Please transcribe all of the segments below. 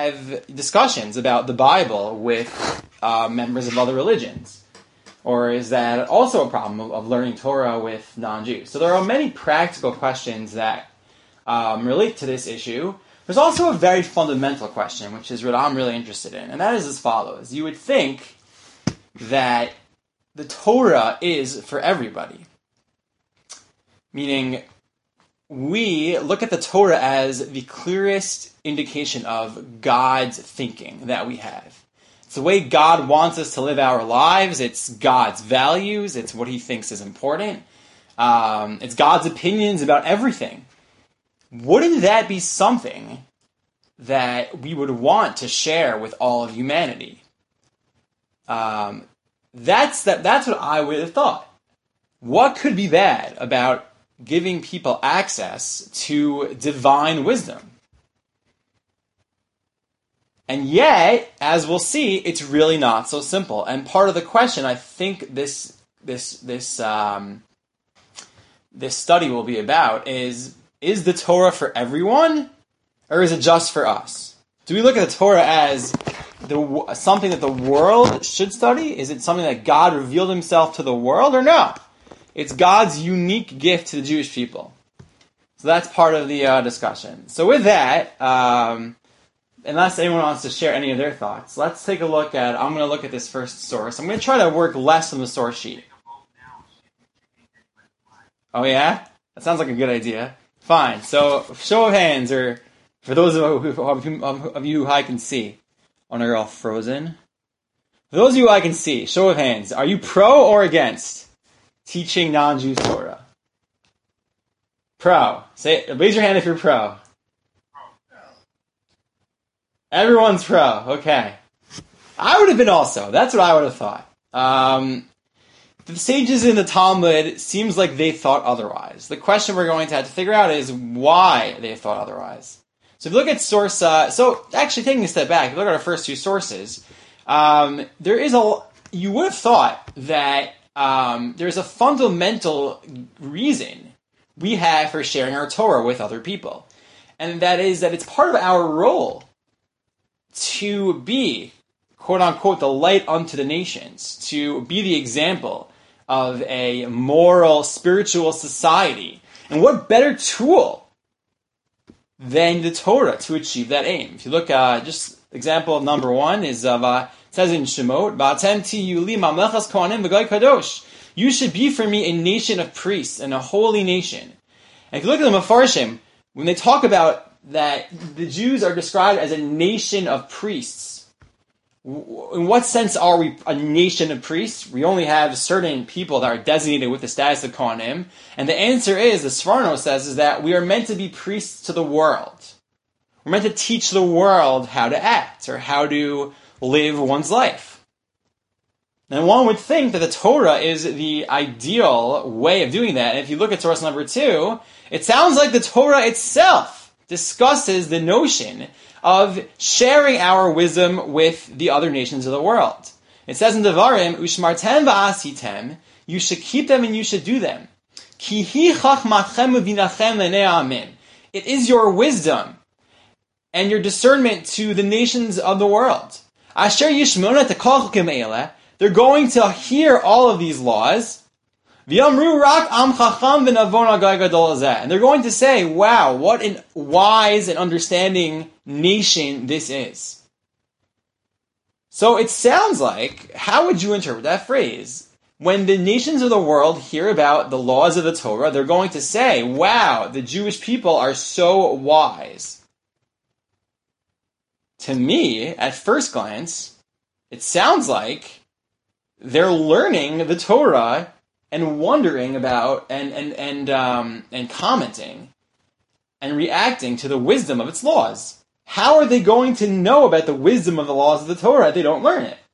have discussions about the Bible with members of other religions? Or is that also a problem of learning Torah with non-Jews? So there are many practical questions that relate to this issue. There's also a very fundamental question, which is what I'm really interested in, and that is as follows. You would think that the Torah is for everybody, meaning we look at the Torah as the clearest indication of God's thinking that we have. It's the way God wants us to live our lives. It's God's values. It's what he thinks is important. It's God's opinions about everything. Wouldn't that be something that we would want to share with all of humanity? That's what I would have thought. What could be bad about giving people access to divine wisdom? And yet, as we'll see, it's really not so simple. And part of the question I think this study will be about is the Torah for everyone, or is it just for us? Do we look at the Torah as something that the world should study? Is it something that God revealed himself to the world, or no? It's God's unique gift to the Jewish people. So that's part of the discussion. So with that, unless anyone wants to share any of their thoughts, let's take a look at, I'm going to look at this first source. I'm going to try to work less on the source sheet. Oh yeah? That sounds like a good idea. Fine. So, show of hands, or for those of you who I can see. Oh no, you're all frozen. For those of you who I can see, show of hands. Are you pro or against teaching non-Jews Torah? Pro. Raise your hand if you're pro. Everyone's pro. Okay. I would have been also. That's what I would have thought. The sages in the Talmud seems like they thought otherwise. The question we're going to have to figure out is why they thought otherwise. So if you look at source, so actually taking a step back, if you look at our first two sources, you would have thought that there's a fundamental reason we have for sharing our Torah with other people. And that is that it's part of our role to be, quote unquote, the light unto the nations, to be the example of a moral, spiritual society. And what better tool than the Torah to achieve that aim? If you look, just example of number one is it says in Shemot, "Ba'atem tiyu li mamlechas kohanim v'goy kadosh." You should be for me a nation of priests and a holy nation. And if you look at the Mefarshim, when they talk about that the Jews are described as a nation of priests, in what sense are we a nation of priests? We only have certain people that are designated with the status of Kohanim, and the answer is, the Sforno says, is that we are meant to be priests to the world. We're meant to teach the world how to act, or how to live one's life. And one would think that the Torah is the ideal way of doing that, and if you look at source number 2, it sounds like the Torah itself discusses the notion of sharing our wisdom with the other nations of the world. It says in Devarim, "Ushmartem va'asitem," you should keep them and you should do them. "Ki hi chachmatchem uvinachem lenei ha'amim." It is your wisdom and your discernment to the nations of the world. Asher yishmona tekol chukim eileh. They're going to hear all of these laws. V'yamru rak am chacham v'navon agay gadol hazeh. And they're going to say, wow, what a wise and understanding nation this is. So it sounds like, how would you interpret that phrase? When the nations of the world hear about the laws of the Torah, they're going to say, wow, the Jewish people are so wise. To me, at first glance, it sounds like they're learning the Torah and wondering about and commenting and reacting to the wisdom of its laws. How are they going to know about the wisdom of the laws of the Torah if they don't learn it?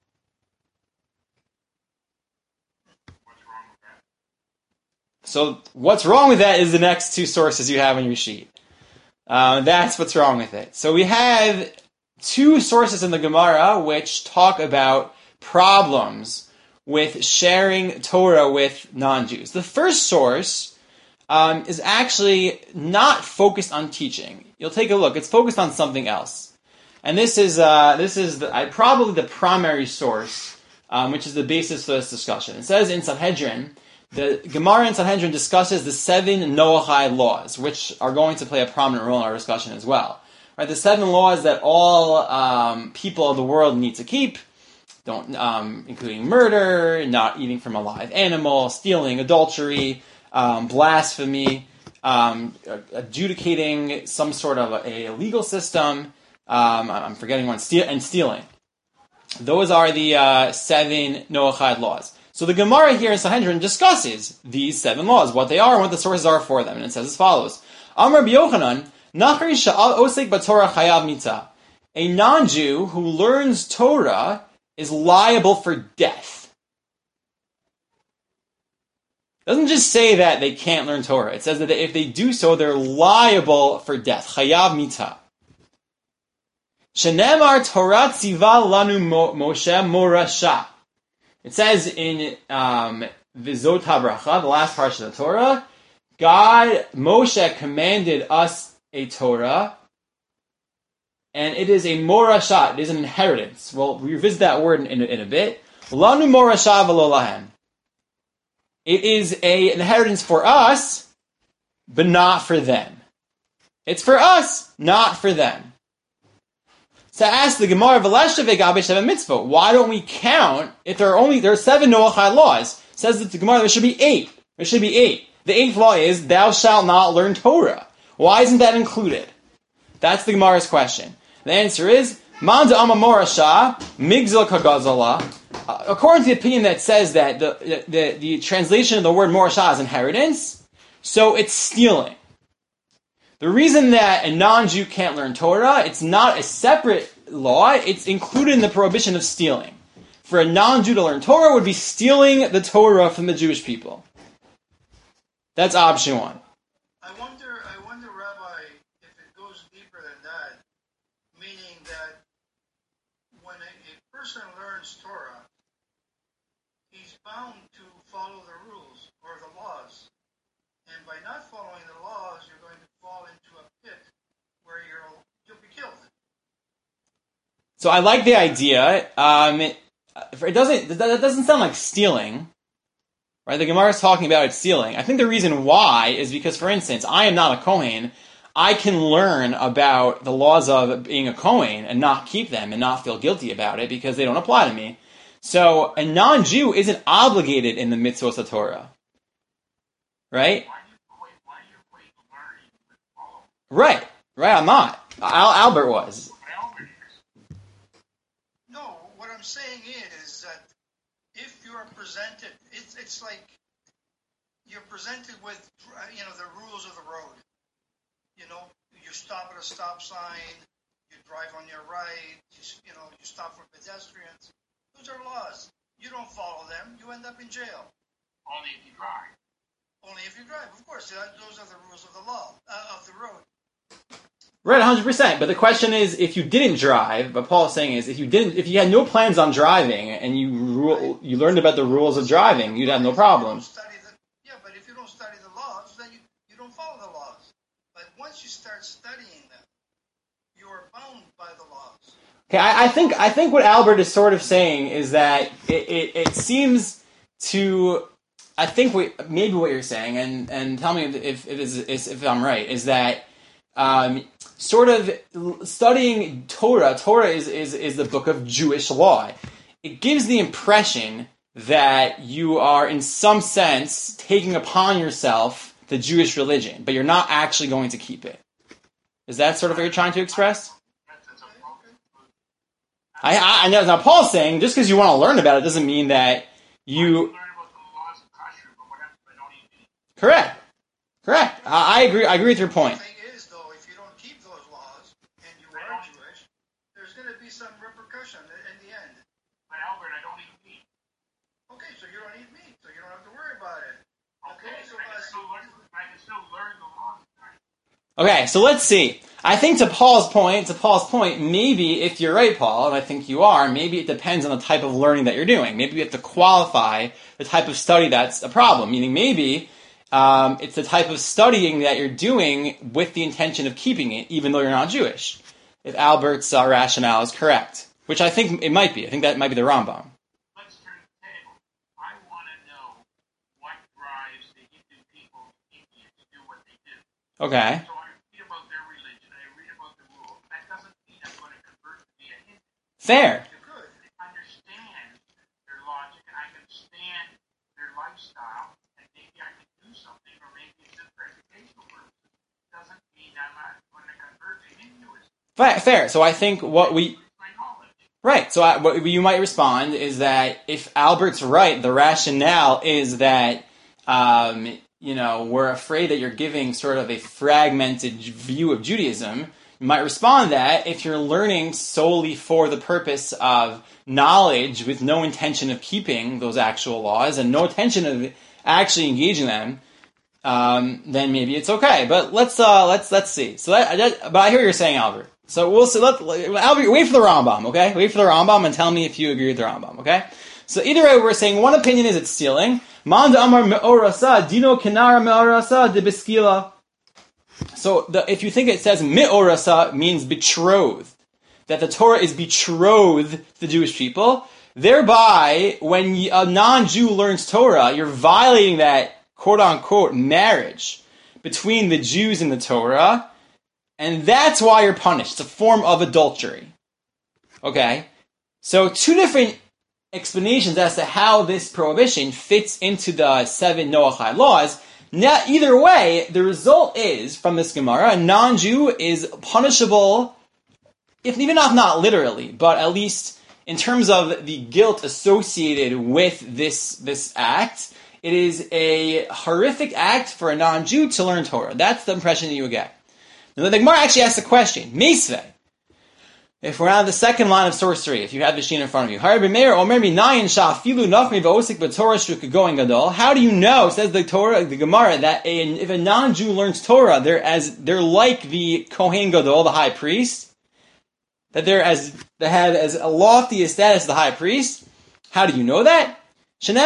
So what's wrong with that is the next two sources you have on your sheet. That's what's wrong with it. So we have two sources in the Gemara which talk about problems with sharing Torah with non-Jews. The first source is actually not focused on teaching. You'll take a look. It's focused on something else. And this is probably the primary source, which is the basis for this discussion. It says in Sanhedrin, the Gemara in Sanhedrin discusses the 7 Noahide laws, which are going to play a prominent role in our discussion as well. Right, the 7 laws that all people of the world need to keep, including murder, not eating from a live animal, stealing, adultery, blasphemy, adjudicating some sort of a legal system. I'm forgetting one, and stealing. Those are the 7 Noahide laws. So the Gemara here in Sanhedrin discusses these 7 laws, what they are and what the sources are for them. And it says as follows. Amar B'Yochanan, Nachri sha'al osek b'Torah chayav mitzah. A non-Jew who learns Torah is liable for death. It doesn't just say that they can't learn Torah. It says that if they do so, they're liable for death. Chayav mitzah. Shenemar Torah tziva lanu Moshe morasha. It says in Vizot HaBracha, the last part of the Torah, Moshe commanded us a Torah, and it is a morasha, it is an inheritance. Well, we revisit that word in a bit. Lanu morasha v'lo lahem. It is an inheritance for us, but not for them. It's for us, not for them. So ask the Gemara, mitzvah. Why don't we count if there are 7 Noachide laws? It says that the Gemara there should be 8. There should be 8. The 8th law is thou shalt not learn Torah. Why isn't that included? That's the Gemara's question. The answer is man da'ama morasha migzil kagazala. According to the opinion that says that the translation of the word morasha is inheritance, so it's stealing. The reason that a non-Jew can't learn Torah, it's not a separate law, it's included in the prohibition of stealing. For a non-Jew to learn Torah would be stealing the Torah from the Jewish people. That's option 1. I wonder, Rabbi, if it goes deeper than that, meaning that when a person learns Torah, he's bound to follow the rules or the laws. And by not following the laws, you're going to fall into a pit where you'll be killed. So I like the idea. That doesn't sound like stealing, right? The Gemara is talking about it stealing. I think the reason why is because, for instance, I am not a Kohen. I can learn about the laws of being a Kohen and not keep them and not feel guilty about it because they don't apply to me. So a non-Jew isn't obligated in the mitzvot of Torah, right? Right. I'm not. Albert was. No, what I'm saying is that if you're presented, it's like you're presented with, the rules of the road. You stop at a stop sign, you drive on your right, you stop for pedestrians. Those are laws. You don't follow them, you end up in jail. Only if you drive. Only if you drive, of course. Those are the rules of the law, of the road. Right, 100%. But the question is, if you didn't drive, what Paul is saying is, if you had no plans on driving and you learned about the rules of driving, you'd have no problem. But if you don't study the laws, then you don't follow the laws. But once you start studying them, you are bound by the laws. Okay, I think what Albert is sort of saying is that it seems to. I think maybe what you're saying, and tell me if I'm right, is that sort of studying Torah. Torah is the book of Jewish law. It gives the impression that you are, in some sense, taking upon yourself the Jewish religion, but you're not actually going to keep it. Is that sort of what you're trying to express? I know. Now, Paul's saying, just because you want to learn about it doesn't mean that you... Correct. I agree with your point. The thing is, though, if you don't keep those laws, and you are Jewish, there's going to be some repercussion in the end. But Albert, I don't eat meat. Okay, so you don't eat meat, so you don't have to worry about it. Okay, so I can still learn the laws. Okay, so let's see. I think to Paul's point, maybe if you're right, Paul, and I think you are, maybe it depends on the type of learning that you're doing. Maybe you have to qualify the type of study that's a problem. Meaning maybe it's the type of studying that you're doing with the intention of keeping it, even though you're not Jewish. if Albert's rationale is correct, which I think it might be. I think that might be the Rambam. Let's turn the table. I want to know what drives the Hindu people in India to do what they do. Okay. So I read about their religion, I read about the rules. That doesn't mean I'm going to convert to be a Hindu. Fair. Good. I understand their logic, and I understand their lifestyle, and maybe I can do something, or maybe it's just for educational purposes. Doesn't mean I'm not going to convert to Hinduism. Fair. So I think what we... My knowledge. Right. So what you might respond is that if Albert's right, the rationale is that, we're afraid that you're giving sort of a fragmented view of Judaism. You might respond that if you're learning solely for the purpose of knowledge with no intention of keeping those actual laws and no intention of actually engaging them, then maybe it's okay. But let's see. So but I hear what you're saying, Albert. So we'll see. Albert, wait for the Rambam, okay? Wait for the Rambam and tell me if you agree with the Rambam, okay? So either way, we're saying one opinion is it's stealing. Man amar me'orasa, dino kenara me'orasa de beskila. So if you think it says me'orasa means betrothed, that the Torah is betrothed to the Jewish people, thereby, when a non-Jew learns Torah, you're violating that quote-unquote marriage between the Jews and the Torah, and that's why you're punished. It's a form of adultery. Okay? So two different explanations as to how this prohibition fits into the 7 Noahide laws. Now, either way, the result is, from this Gemara, a non-Jew is punishable, even if not literally, but at least in terms of the guilt associated with this act. It is a horrific act for a non-Jew to learn Torah. That's the impression that you would get. Now, the Gemara actually asks the question, Meisveh, if we're on the second line of source 3, if you have the Sheen in front of you, how do you know, says the Torah, the Gemara, that if a non-Jew learns Torah, they're like the Kohen Gadol, the high priest, that they have as a lofty a status as the high priest? How do you know that? It says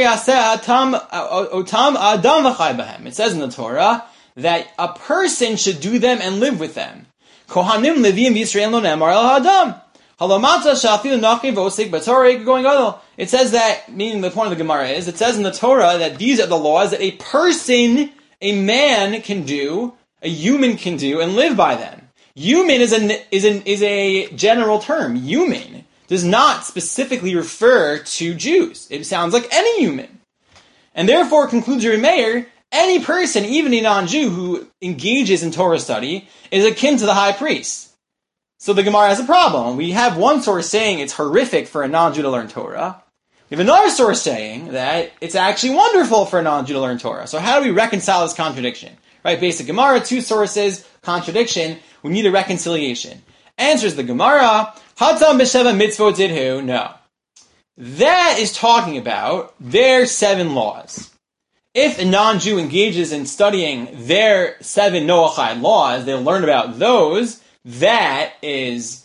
in the Torah that a person should do them and live with them. Kohanim Levim Yisrael lo nemar el hadam. Halamata shafil nachri vosik b'torah going gadol. It says that, meaning the point of the Gemara is, it says in the Torah that these are the laws that a person, a man can do, a human can do, and live by them. Human is a general term. Human does not specifically refer to Jews. It sounds like any human. And therefore, concludes Rebbe Meir, any person, even a non-Jew who engages in Torah study, is akin to the high priest. So the Gemara has a problem. We have one source saying it's horrific for a non-Jew to learn Torah. We have another source saying that it's actually wonderful for a non-Jew to learn Torah. So how do we reconcile this contradiction? Right, basic Gemara, two sources, contradiction, we need a reconciliation. Answers the Gemara, Hatam b'sheva mitzvot didhu, no. That is talking about their 7 laws. If a non-Jew engages in studying their 7 Noahide laws, they learn about those, that is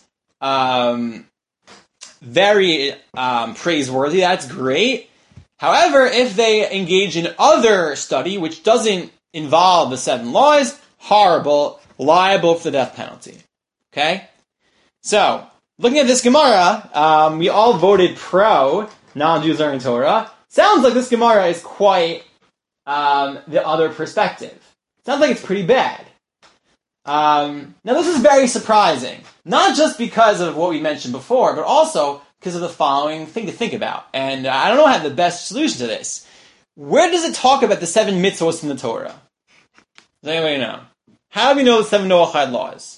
very praiseworthy, that's great. However, if they engage in other study, which doesn't involve the 7 laws, horrible, liable for the death penalty. Okay? So, looking at this Gemara, we all voted pro non-Jews learning Torah. Sounds like this Gemara is quite the other perspective. Sounds like it's pretty bad. Now this is very surprising. Not just because of what we mentioned before, but also because of the following thing to think about. And I don't know how to have the best solution to this. Where does it talk about the 7 mitzvos in the Torah? Does anybody know? How do we know the 7 Noahide laws?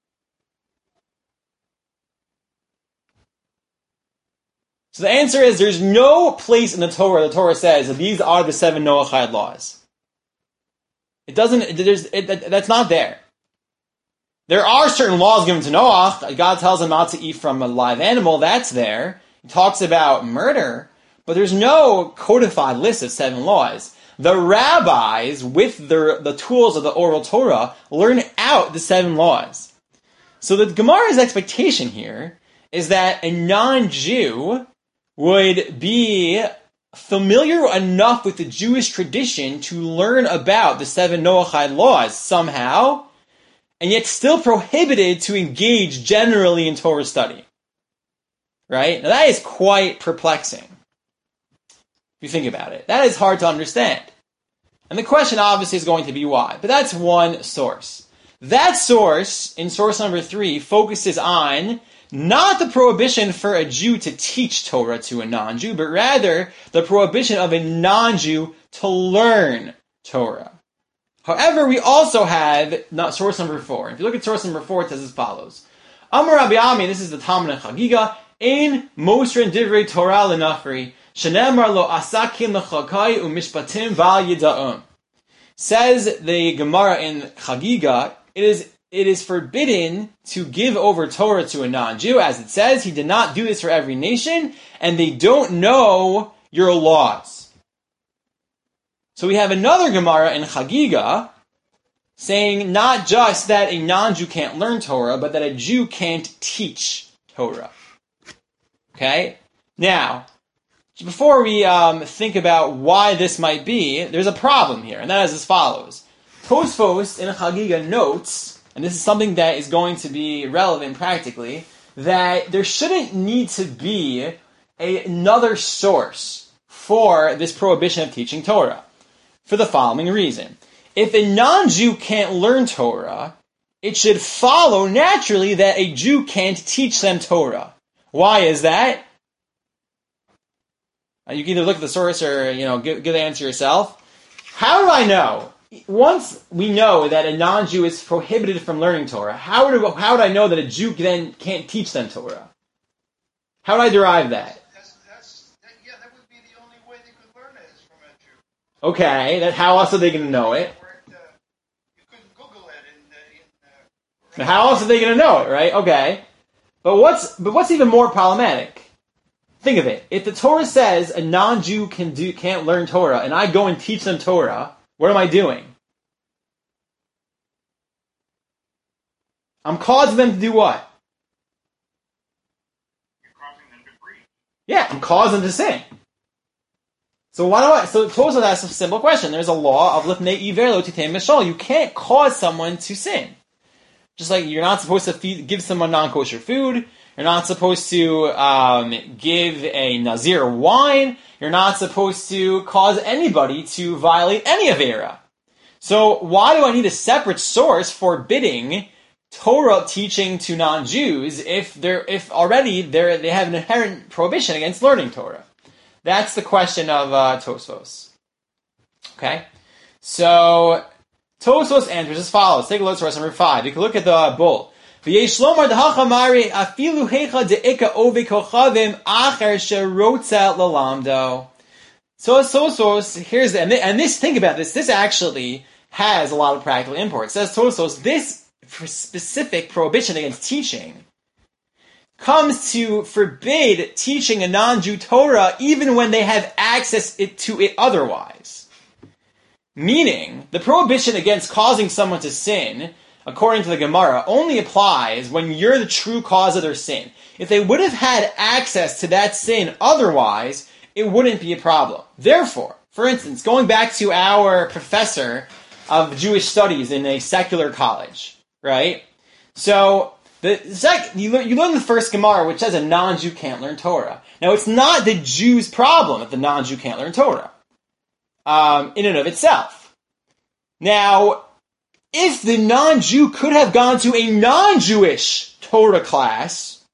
So the answer is there's no place in the Torah says that these are the 7 Noahide laws. It doesn't, that's not there. There are certain laws given to Noah. God tells him not to eat from a live animal, that's there. He talks about murder, but there's no codified list of 7 laws. The rabbis, with the tools of the oral Torah, learn out the 7 laws. So the Gemara's expectation here is that a non-Jew would be familiar enough with the Jewish tradition to learn about the 7 Noahide laws somehow, and yet still prohibited to engage generally in Torah study. Right? Now that is quite perplexing. If you think about it. That is hard to understand. And the question obviously is going to be why. But that's one source. That source, in source number 3, focuses on not the prohibition for a Jew to teach Torah to a non-Jew, but rather the prohibition of a non-Jew to learn Torah. However, we also have source number 4. If you look at source number 4, it says as follows. Amar Rabbi Ami, this is the Talmud and Chagiga, Ein Mosren Divrei Torah L'Nafri, Shenemar Lo Asakim L'Chakai U'Mishpatim Val Yida'um. Says the Gemara in Chagiga, it is forbidden to give over Torah to a non-Jew, as it says, he did not do this for every nation, and they don't know your laws. So we have another Gemara in Chagiga saying not just that a non-Jew can't learn Torah, but that a Jew can't teach Torah. Okay? Now, before we think about why this might be, there's a problem here, and that is as follows. Tosfos in Chagiga notes, and this is something that is going to be relevant practically, that there shouldn't need to be another source for this prohibition of teaching Torah, for the following reason. If a non-Jew can't learn Torah, it should follow naturally that a Jew can't teach them Torah. Why is that? You can either look at the source or, give the answer yourself. How do I know? Once we know that a non-Jew is prohibited from learning Torah, how would I know that a Jew then can't teach them Torah? How would I derive that? That would be the only way they could learn it is from a Jew. Okay, how else are they going to know it? You couldn't Google it Now, how else are they going to know it, right? Okay. But what's even more problematic? Think of it. If the Torah says a non-Jew can't learn Torah, and I go and teach them Torah, what am I doing? I'm causing them to do what? You're causing them to breathe. Yeah, I'm causing them to sin. So Tosfos asks a simple question. There's a law of lifnei iver lo titei mishal. You can't cause someone to sin. Just like you're not supposed to give someone non-kosher food, you're not supposed to give a Nazir wine, you're not supposed to cause anybody to violate any Avera. So why do I need a separate source forbidding Torah teaching to non-Jews if already they have an inherent prohibition against learning Torah? That's the question of Tosfos. Okay? So Tosfos answers as follows. Take a look at source number 5. You can look at the bull. V'yesh lomar d'hachamari afilu hecha de'ika ove kochavim acher sherotza lalamdo. So here's and this. Think about this. This actually has a lot of practical import. It says Tosfos, this specific prohibition against teaching comes to forbid teaching a non-Jew Torah even when they have access to it otherwise. Meaning, the prohibition against causing someone to sin, according to the Gemara, only applies when you're the true cause of their sin. If they would have had access to that sin otherwise, it wouldn't be a problem. Therefore, for instance, going back to our professor of Jewish studies in a secular college, right? So, you learn the first Gemara, which says a non-Jew can't learn Torah. Now, it's not the Jew's problem that the non-Jew can't learn Torah, in and of itself. Now, if the non-Jew could have gone to a non-Jewish Torah class,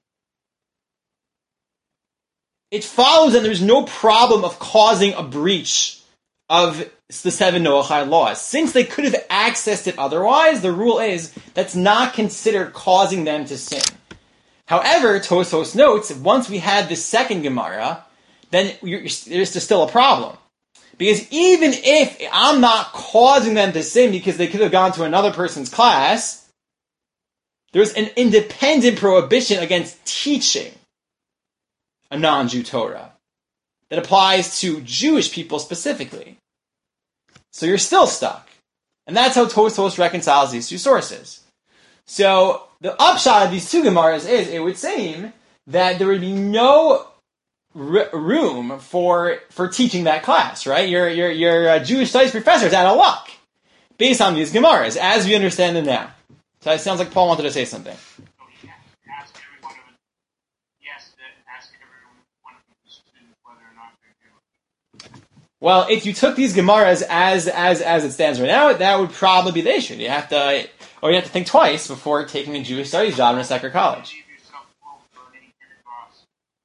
it follows that there's no problem of causing a breach of the 7 Noachide laws. Since they could have accessed it otherwise, the rule is that's not considered causing them to sin. However, Tosfos notes, once we had the second Gemara, then there's still a problem. Because even if I'm not causing them to sin because they could have gone to another person's class, there's an independent prohibition against teaching a non-Jew Torah that applies to Jewish people specifically. So you're still stuck. And that's how Tosfos reconciles these two sources. So the upshot of these two Gemaras is, it would seem that there would be no room for teaching that class, right? Your Jewish studies professor is out of luck based on these Gemaras, as we understand them now. So it sounds like Paul wanted to say something. So he has to ask every one of them. He has to ask every one of the students whether or not they do it. Well, if you took these Gemaras as it stands right now, that would probably be the issue. You have to think twice before taking a Jewish studies job in a secular college. Leave yourself full for any kind of boss.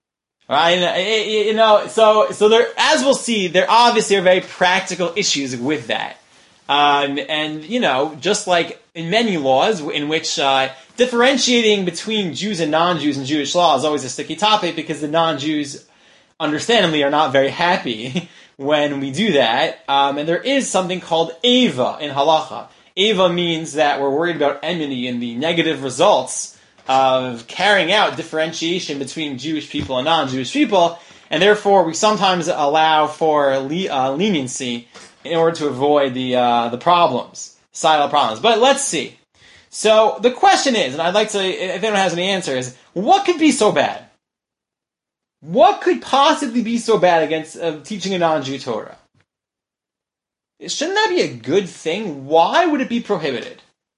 Right? So there, as we'll see, there obviously are very practical issues with that. And just like in many laws in which differentiating between Jews and non-Jews in Jewish law is always a sticky topic because the non-Jews, understandably, are not very happy when we do that. And there is something called Eva in halacha. Eva means that we're worried about enmity and the negative results of carrying out differentiation between Jewish people and non-Jewish people, and therefore we sometimes allow for leniency in order to avoid the problems, societal problems. But let's see. So the question is, and I'd like to, if anyone has any answers, what could be so bad? What could possibly be so bad against teaching a non-Jew Torah? Shouldn't that be a good thing? Why would it be prohibited?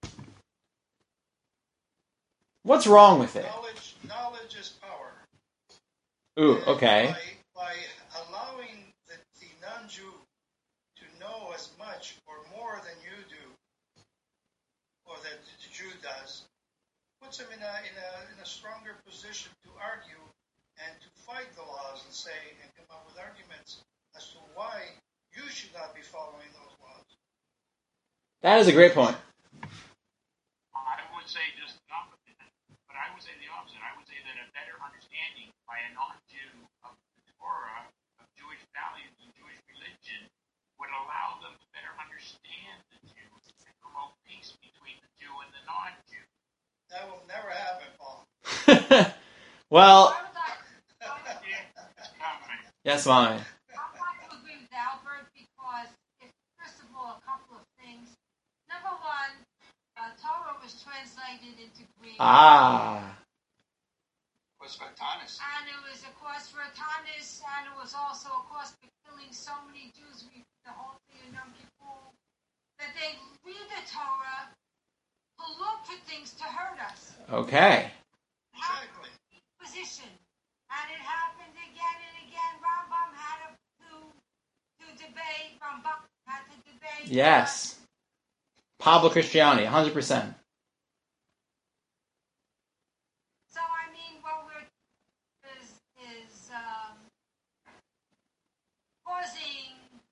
What's wrong with it? Knowledge is power. Ooh, okay. By allowing the non-Jew to know as much or more than you do, or that the Jew does, puts him in a stronger position to argue and to fight the laws and come up with arguments as to why you should not be following those laws. That is a great point. I would say just the opposite, but I would say the opposite. I would say that a better understanding by a non-Jew of the Torah, of Jewish values and Jewish religion, would allow them to better understand the Jew and promote peace between the Jew and the non-Jew. That will never happen, Paul. Well, It's coming. yes, Mommy. I want to agree with Albert because, first of all, a couple of things. Number one, Torah was translated into Greek. Was for Tanis. And it was a cost for Tanis, and it was also a cost for killing so many Jews, the whole thing in Yom Kippur, that they read the Torah to look for things to hurt us. Okay. Exactly. Position. And it happened again and again. Rambam had to debate. Rambam had to debate. Yes. Pablo Christiani, 100%. So I mean, what we're is causing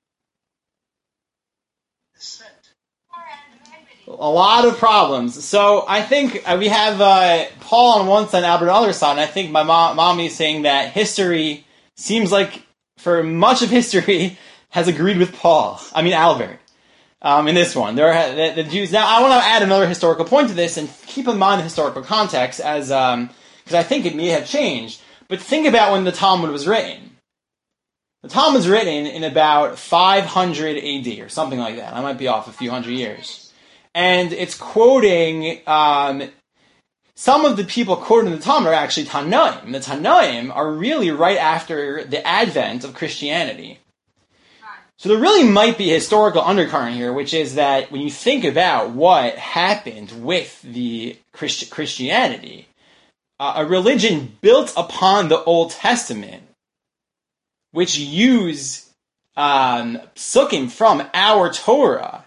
Dissent. more enmity. A lot of problems. So I think we have Paul on one side and Albert on the other side, and I think my mommy is saying that history seems like, for much of history, has agreed with Albert. In this one, there are the Jews. Now, I want to add another historical point to this, and keep in mind the historical context, as because I think it may have changed. But think about when the Talmud was written. The Talmud was written in about 500 AD or something like that. I might be off a few hundred years, and it's quoting. Some of the people quoted in the Talmud are actually Tanaim. The Tanaim are really right after the advent of Christianity. So there really might be a historical undercurrent here, which is that when you think about what happened with the Christianity, a religion built upon the Old Testament, which use psukim from our Torah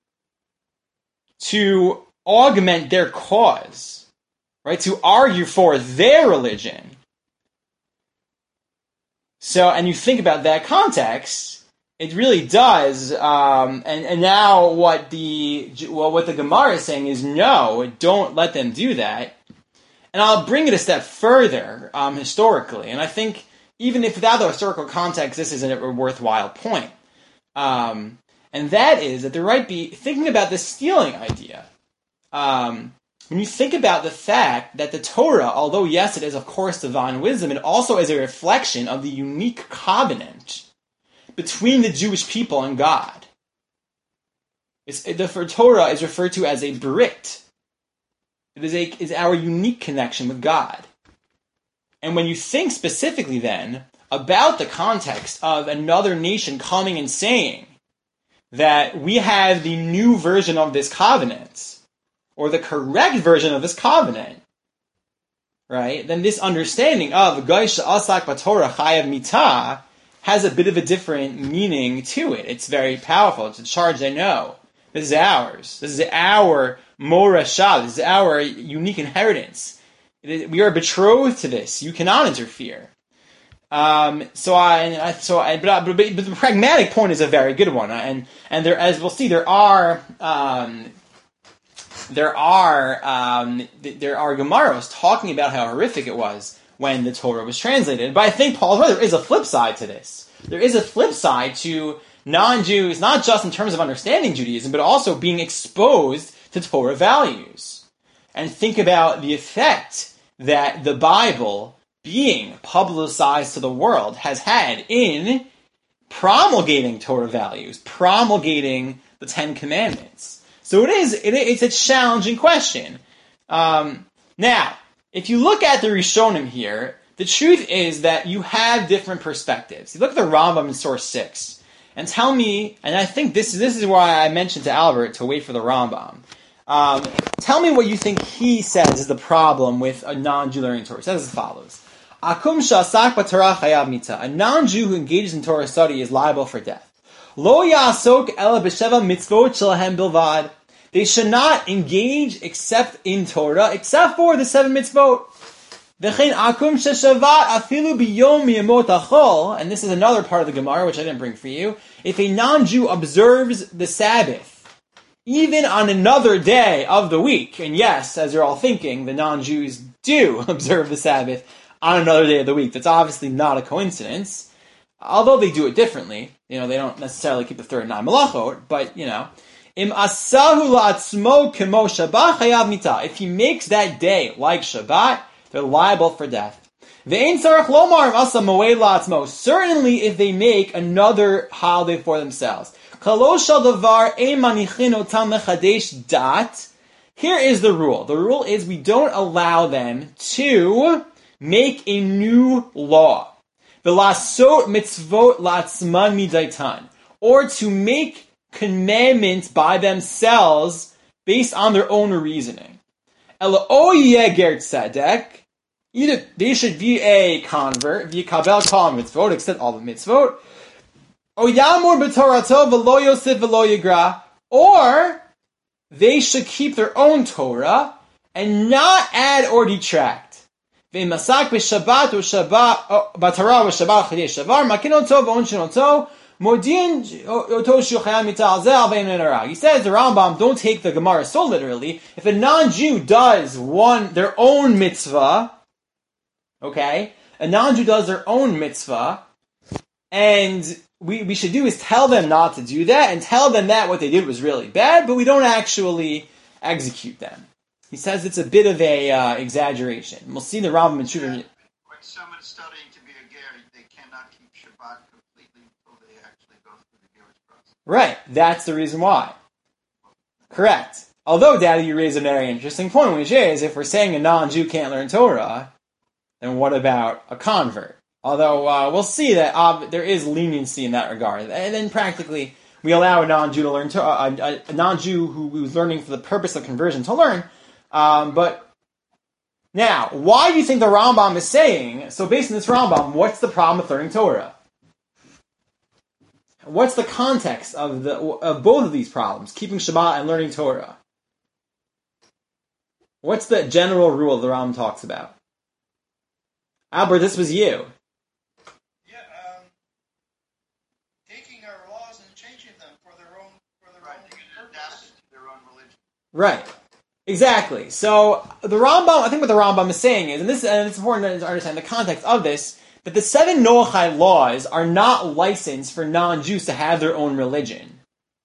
to augment their cause, right? To argue for their religion. So, and you think about that context, it really does, and now what the Gemara is saying is no, don't let them do that. And I'll bring it a step further historically, and I think even if without the historical context, this isn't a worthwhile point. And that is that there might be thinking about the stealing idea. When you think about the fact that the Torah, although yes, it is of course divine wisdom, it also is a reflection of the unique covenant between the Jewish people and God. The Torah is referred to as a brit. It is our unique connection with God. And when you think specifically then about the context of another nation coming and saying that we have the new version of this covenant, or the correct version of this covenant, right, then this understanding of Goy she'asak b'Torah chayav mitah has a bit of a different meaning to it. It's very powerful. It's a charge I know. This is ours. This is our morashah. This is our unique inheritance. We are betrothed to this. You cannot interfere. But the pragmatic point is a very good one, and there, as we'll see, there are Gemaros talking about how horrific it was when the Torah was translated. But I think Paul's right. There is a flip side to this. There is a flip side to non-Jews, not just in terms of understanding Judaism, but also being exposed to Torah values. And think about the effect that the Bible, being publicized to the world, has had in promulgating Torah values, promulgating the Ten Commandments. So it's a challenging question. Now, if you look at the Rishonim here, the truth is that you have different perspectives. You look at the Rambam in source 6, and tell me, and I think this is why I mentioned to Albert to wait for the Rambam. Tell me what you think he says is the problem with a non-Jew learning Torah. It says as follows. Akum sha'asak b'Torah chayav mitah. A non-Jew who engages in Torah study is liable for death. Lo ya'asok ela b'sheva mitzvot shelahem bilvad. They should not engage except in Torah, except for the 7 mitzvot. V'chein akum sheshavat afilu biyom miyamot achol. And this is another part of the Gemara, which I didn't bring for you. If a non-Jew observes the Sabbath, even on another day of the week, and yes, as you're all thinking, the non-Jews do observe the Sabbath on another day of the week. That's obviously not a coincidence, although they do it differently. They don't necessarily keep the 39 malachot, but, Im asahu la'atzmo kemo Shabbat chayav mitah. If he makes that day like Shabbat, they're liable for death. Ve'ein tzarech lomar im asa moed la'atzmo. Certainly if they make another holiday for themselves. Kalosh shal davar ein manichin otam lechadesh dat. Here is the rule. The rule is we don't allow them to make a new law. V'lasot mitzvot la'atzman midaitan. Or to make commandments by themselves based on their own reasoning. Ela o yeger tzedek. Either they should be a convert, v'yikabel kol mitzvot, accept all the mitzvot, o yamor b'torato v'lo yosef v'lo yigra, or they should keep their own Torah and not add or detract. V'masak b'shabbat u'shabbat b'torah u'shabbat chidei shavar makinoto v'onshinoto modin oto shuchayam mital zel v'emenarag. He says the Rambam, don't take the Gemara so literally. If a non-Jew does their own mitzvah, okay, a non-Jew does their own mitzvah, and we should do is tell them not to do that, and tell them that what they did was really bad, but we don't actually execute them. He says it's a bit of a exaggeration. We'll see the Rambam and Shooter. When someone is studying to be a ger, they cannot keep Shabbat completely until they actually go through the ger's process. Right, that's the reason why. Correct. Although, Daddy, you raise a very interesting point, which is, if we're saying a non-Jew can't learn Torah, then what about a convert? Although we'll see that there is leniency in that regard, and then practically we allow a non-Jew to learn a non-Jew who's learning for the purpose of conversion to learn. But now, why do you think the Rambam is saying? So, based on this Rambam, what's the problem with learning Torah? What's the context of both of these problems, keeping Shabbat and learning Torah? What's the general rule the Rambam talks about? Albert, this was you. Taking our laws and changing them for their own purpose. To their own religion. Right. Exactly. So the Rambam, I think what the Rambam is saying is, and it's important to understand the context of this, that the 7 Noachide laws are not licensed for non-Jews to have their own religion.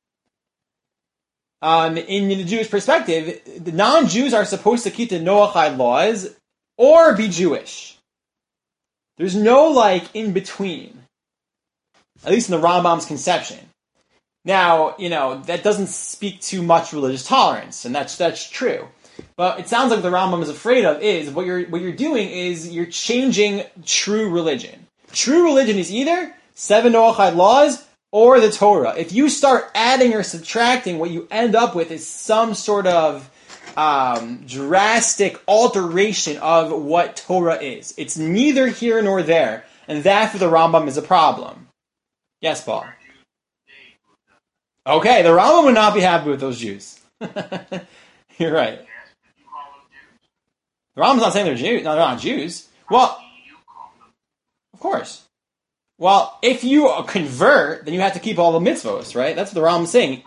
In the Jewish perspective, the non-Jews are supposed to keep the Noachide laws or be Jewish. There's no in between, at least in the Rambam's conception. Now, that doesn't speak to much religious tolerance, and that's true. But it sounds like what the Rambam is afraid of is what you're doing is you're changing true religion. True religion is either 7 Noachide laws or the Torah. If you start adding or subtracting, what you end up with is some sort of drastic alteration of what Torah is. It's neither here nor there, and that for the Rambam is a problem. Yes, Paul. Okay, the Rambam would not be happy with those Jews. You're right. The Rambam's not saying they're Jews. No, they're not Jews. Well, of course. Well, if you convert, then you have to keep all the mitzvos, right? That's what the Rambam's saying.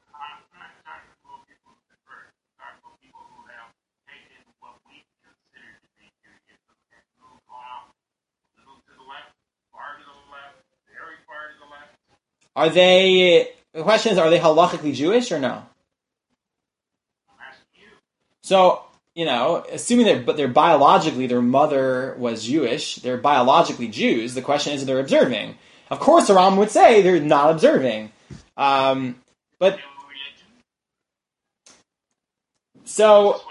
Are they, the question is, are they halachically Jewish or no? So, assuming they're biologically, their mother was Jewish, they're biologically Jews, the question is if they're observing. Of course, the Rambam would say they're not observing. But, so,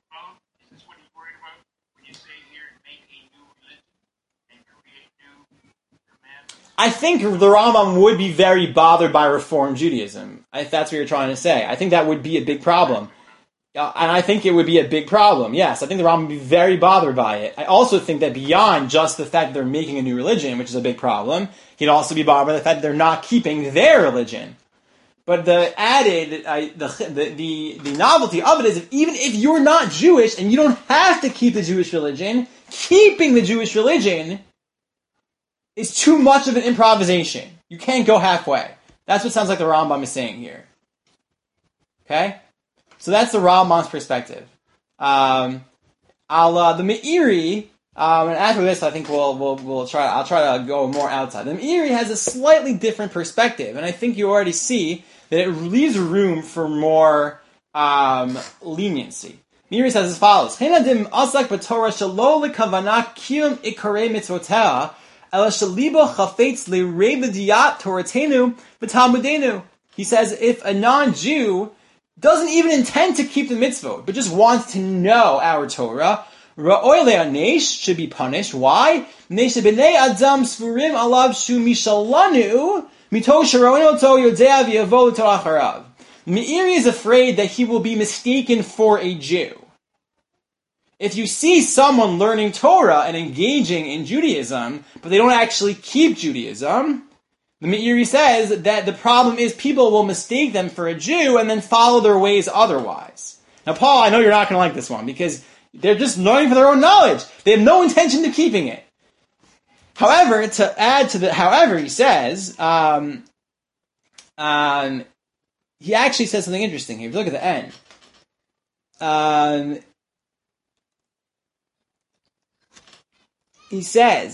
I think the Rambam would be very bothered by Reform Judaism, if that's what you're trying to say. I think that would be a big problem. And I think it would be a big problem, yes. I think the Rambam would be very bothered by it. I also think that beyond just the fact that they're making a new religion, which is a big problem, he'd also be bothered by the fact that they're not keeping their religion. But the added, the novelty of it is even if you're not Jewish and you don't have to keep the Jewish religion, keeping the Jewish religion is too much of an improvisation. You can't go halfway. That's what sounds like the Rambam is saying here. Okay? So that's the Rambam's perspective. The Meiri, and after this, I think I'll try to go more outside. The Meiri has a slightly different perspective, and I think you already see that it leaves room for more leniency. Meiri says as follows: "Heinadim asak b'Torah shelo lekavana kiyum ikarei mitzvotah, ela shalibo chafetz leirei b'diyat Toratenu v'Talmudenu." He says if a non-Jew doesn't even intend to keep the mitzvot, but just wants to know our Torah, Ra'oi le'anesh should be punished. Why? Nesh b'nei adam sfurim alav shu mishalanu mito sharoin oto yodea v'yavo l'torah harav. Meiri is afraid that he will be mistaken for a Jew. If you see someone learning Torah and engaging in Judaism, but they don't actually keep Judaism, the Meiri says that the problem is people will mistake them for a Jew and then follow their ways otherwise. Now, Paul, I know you're not going to like this one because they're just learning for their own knowledge. They have no intention of keeping it. However, to add to the, however, he says, he actually says something interesting here. If you look at the end, he says,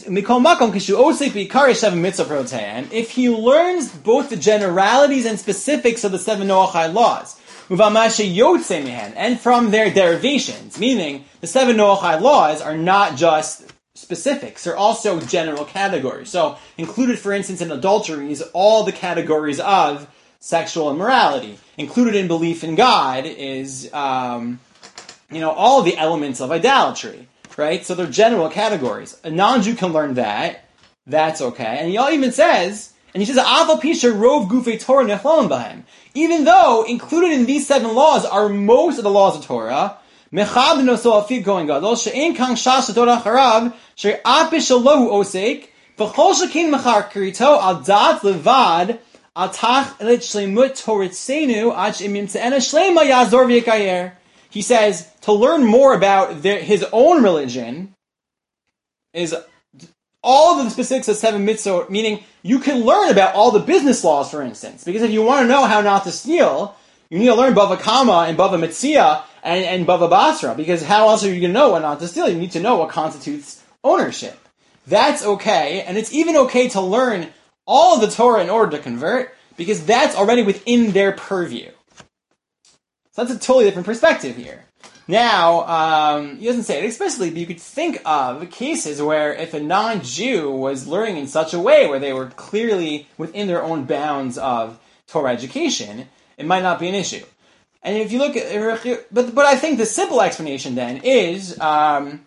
if he learns both the generalities and specifics of the 7 Noachai laws, and from their derivations, meaning the 7 Noachai laws are not just specifics, they're also general categories. So, included, for instance, in adultery is all the categories of sexual immorality. Included in belief in God is, all the elements of idolatry. Right? So they're general categories. A non-Jew can learn that. That's okay. And he even says, Aval Pisha Rov Gufei Torah Nechlon Bahem. Even though included in these 7 laws are most of the laws of Torah, Mechab Noso Afiv Kohen Gadol, She'en Kang Shash Torah Harav, She'apish Alohu Osek, V'chol Shekin Mechar Kirito, Al Dat Levad, Al Tach Elit Shlemut Toratzenu, Ach Imim Tze'ena Shlema Yazor V'yekayer. He says, to learn more about his own religion is all of the specifics of 7 mitzvot, meaning you can learn about all the business laws, for instance. Because if you want to know how not to steal, you need to learn Bava Kama and Bava Metzia and Bava Basra. Because how else are you going to know what not to steal? You need to know what constitutes ownership. That's okay, and it's even okay to learn all of the Torah in order to convert, because that's already within their purview. So that's a totally different perspective here. Now, he doesn't say it explicitly, but you could think of cases where if a non-Jew was learning in such a way where they were clearly within their own bounds of Torah education, it might not be an issue. And if you look at, but I think the simple explanation then is that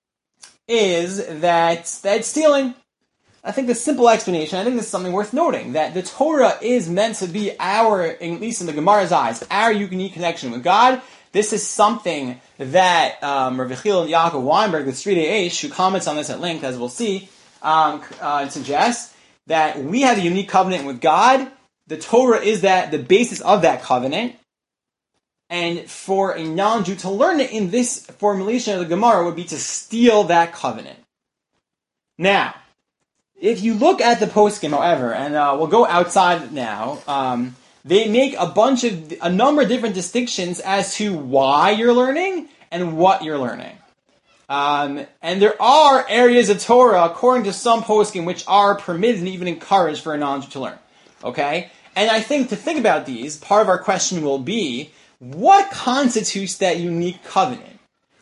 it's stealing. I think the simple explanation, I think this is something worth noting, that the Torah is meant to be our, at least in the Gemara's eyes, our unique connection with God. This is something that Rav Yechiel Yaakov Weinberg, the Sridei Eish, who comments on this at length, as we'll see, suggests that we have a unique covenant with God. The Torah is the basis of that covenant. And for a non-Jew to learn it in this formulation of the Gemara would be to steal that covenant. Now, if you look at the poskim, however, and we'll go outside now, they make a number of different distinctions as to why you're learning and what you're learning. And there are areas of Torah, according to some poskim, which are permitted and even encouraged for a non-Jew to learn. Okay? And I think to think about these, part of our question will be, what constitutes that unique covenant?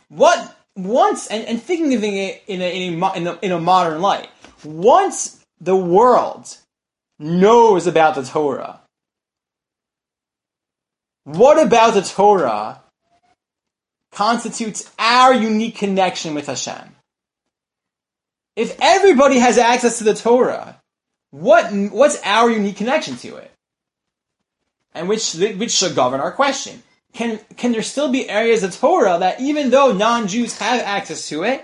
And thinking of it in a modern light, once the world knows about the Torah, what about the Torah constitutes our unique connection with Hashem? If everybody has access to the Torah, what's our unique connection to it? And which should govern our question. Can there still be areas of Torah that even though non-Jews have access to it,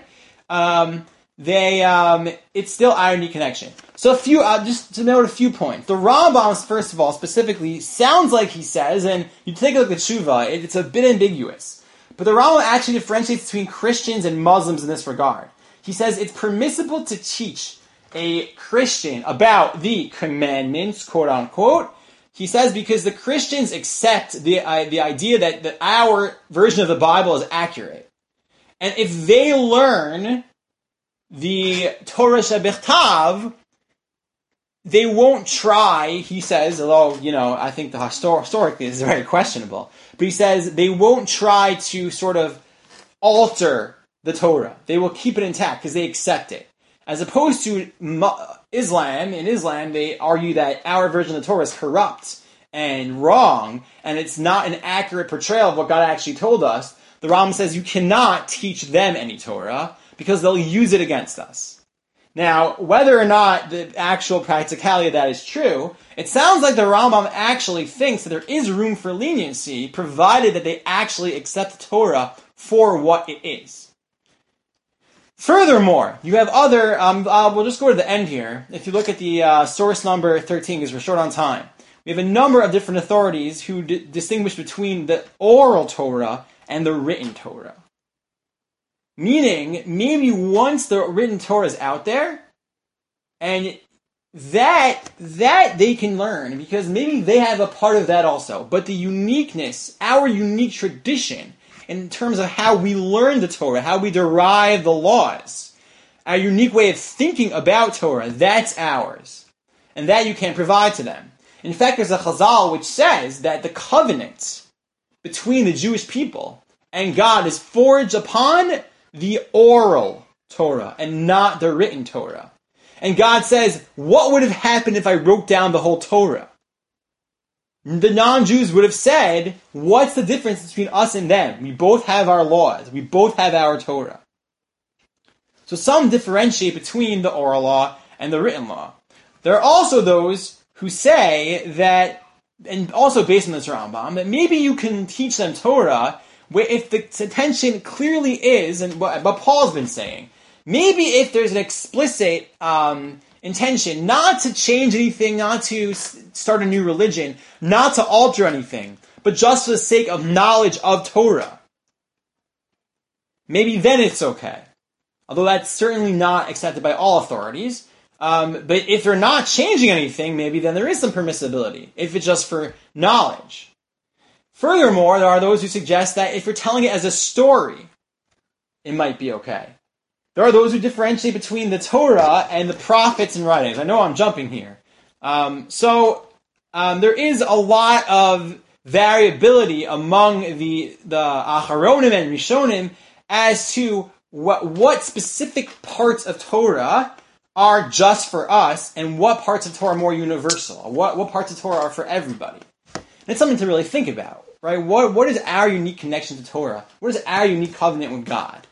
it's still our unique connection? So just to note a few points. The Rambam, first of all, specifically, sounds like he says, and you take a look at Tshuva, it's a bit ambiguous. But the Rambam actually differentiates between Christians and Muslims in this regard. He says it's permissible to teach a Christian about the commandments, quote unquote. He says because the Christians accept the idea that our version of the Bible is accurate. And if they learn the Torah Shebichtav, they won't try, he says, although, I think the historically is very questionable, but he says they won't try to sort of alter the Torah. They will keep it intact because they accept it. As opposed to Islam, in Islam, they argue that our version of the Torah is corrupt and wrong, and it's not an accurate portrayal of what God actually told us. The Rambam says you cannot teach them any Torah because they'll use it against us. Now, whether or not the actual practicality of that is true, it sounds like the Rambam actually thinks that there is room for leniency, provided that they actually accept the Torah for what it is. Furthermore, you have other, we'll just go to the end here. If you look at the source number 13, because we're short on time, we have a number of different authorities who distinguish between the oral Torah and the written Torah. Meaning, maybe once the written Torah is out there, and that they can learn, because maybe they have a part of that also. But the uniqueness, our unique tradition, in terms of how we learn the Torah, how we derive the laws, our unique way of thinking about Torah, that's ours. And that you can provide to them. In fact, there's a Chazal which says that the covenant between the Jewish people and God is forged upon the oral Torah and not the written Torah. And God says, what would have happened if I wrote down the whole Torah? The non-Jews would have said, what's the difference between us and them? We both have our laws. We both have our Torah. So some differentiate between the oral law and the written law. There are also those who say that, and also based on this Rambam, that maybe you can teach them Torah where if the intention clearly is, and what Paul's been saying, maybe if there's an explicit intention not to change anything, not to start a new religion, not to alter anything, but just for the sake of knowledge of Torah, maybe then it's okay. Although that's certainly not accepted by all authorities. But if they're not changing anything, maybe then there is some permissibility, if it's just for knowledge. Furthermore, there are those who suggest that if you're telling it as a story, it might be okay. There are those who differentiate between the Torah and the prophets and writings. I know I'm jumping here. So there is a lot of variability among the Acharonim and Rishonim as to what specific parts of Torah are just for us and what parts of Torah are more universal. What parts of Torah are for everybody. And it's something to really think about, right? What is our unique connection to Torah? What is our unique covenant with God?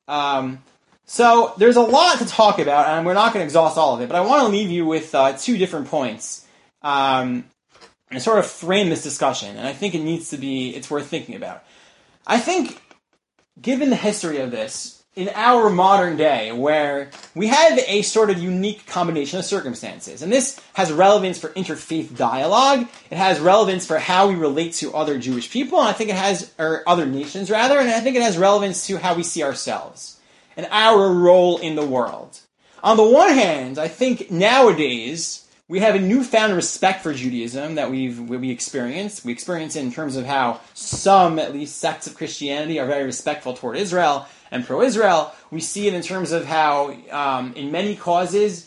So there's a lot to talk about, and we're not going to exhaust all of it, but I want to leave you with two different points and sort of frame this discussion, and I think it's worth thinking about. I think, given the history of this, in our modern day, where we have a sort of unique combination of circumstances, and this has relevance for interfaith dialogue, it has relevance for how we relate to other Jewish people, and I think it has, or other nations rather, and I think it has relevance to how we see ourselves and our role in the world. On the one hand, I think nowadays we have a newfound respect for Judaism that we experience. We experience it in terms of how some, at least, sects of Christianity are very respectful toward Israel and pro-Israel. We see it in terms of how, in many causes,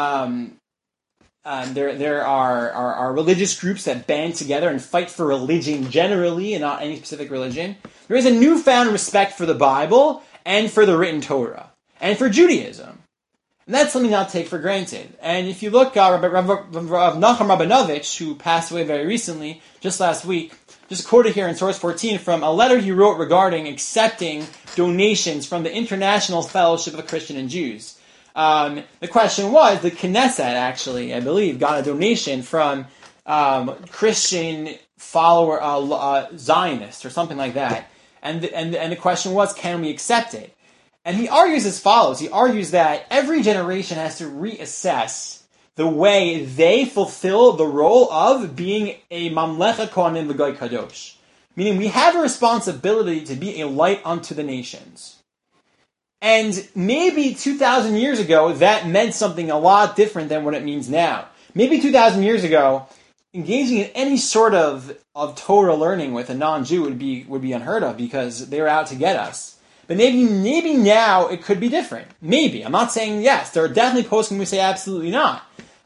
there are religious groups that band together and fight for religion generally, and not any specific religion. There is a newfound respect for the Bible and for the written Torah and for Judaism. And that's something not to take for granted. And if you look, Rav Nachum Rabinovich, who passed away very recently, just last week, just quoted here in source 14 from a letter he wrote regarding accepting donations from the International Fellowship of Christian and Jews. The question was, the Knesset actually, I believe, got a donation from Christian follower Zionists or something like that. And the question was, can we accept it? And he argues as follows. He argues that every generation has to reassess the way they fulfill the role of being a Mamlecha Kohanim V'Goy Kadosh. Meaning we have a responsibility to be a light unto the nations. And maybe 2,000 years ago, that meant something a lot different than what it means now. Maybe 2,000 years ago, engaging in any sort of Torah learning with a non-Jew would be unheard of because they were out to get us. But maybe now it could be different. Maybe. I'm not saying yes. There are definitely posts when we say absolutely not.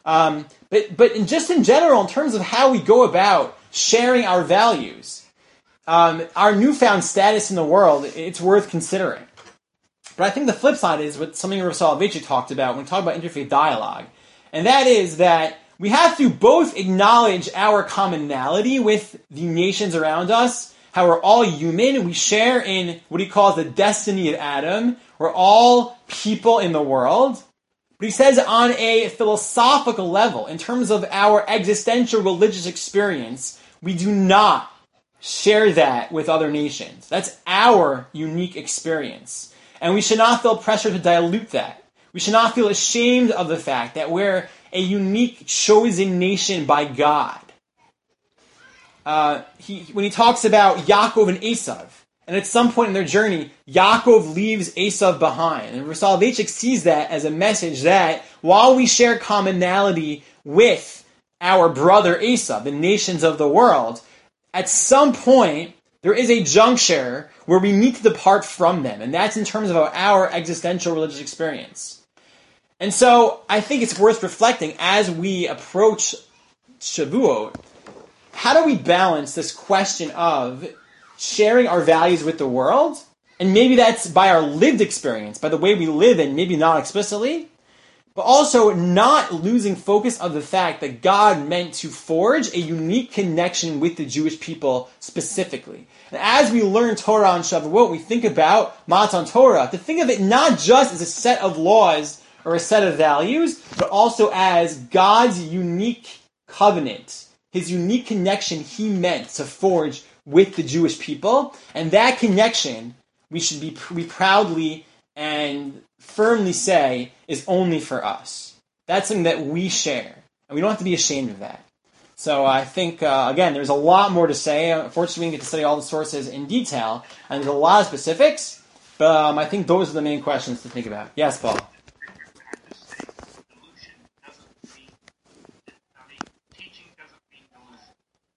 But just in general, in terms of how we go about sharing our values, our newfound status in the world, it's worth considering. But I think the flip side is what something Rav Soloveitchik talked about when we talk about interfaith dialogue. And that is that we have to both acknowledge our commonality with the nations around us, how we're all human, we share in what he calls the destiny of Adam. We're all people in the world. But he says on a philosophical level, in terms of our existential religious experience, we do not share that with other nations. That's our unique experience. And we should not feel pressure to dilute that. We should not feel ashamed of the fact that we're a unique chosen nation by God. When he talks about Yaakov and Esav, and at some point in their journey, Yaakov leaves Esav behind. And Rav Soloveitchik sees that as a message that while we share commonality with our brother Esav, the nations of the world, at some point there is a juncture where we need to depart from them. And that's in terms of our existential religious experience. And so I think it's worth reflecting as we approach Shavuot. How do we balance this question of sharing our values with the world? And maybe that's by our lived experience, by the way we live and maybe not explicitly, but also not losing focus of the fact that God meant to forge a unique connection with the Jewish people specifically. And as we learn Torah on Shavuot, we think about Matan Torah, to think of it not just as a set of laws or a set of values, but also as God's unique covenant, his unique connection he meant to forge with the Jewish people. And that connection, we proudly and firmly say, is only for us. That's something that we share. And we don't have to be ashamed of that. So I think, again, there's a lot more to say. Unfortunately, we didn't get to study all the sources in detail. And there's a lot of specifics. But I think those are the main questions to think about. Yes, Paul?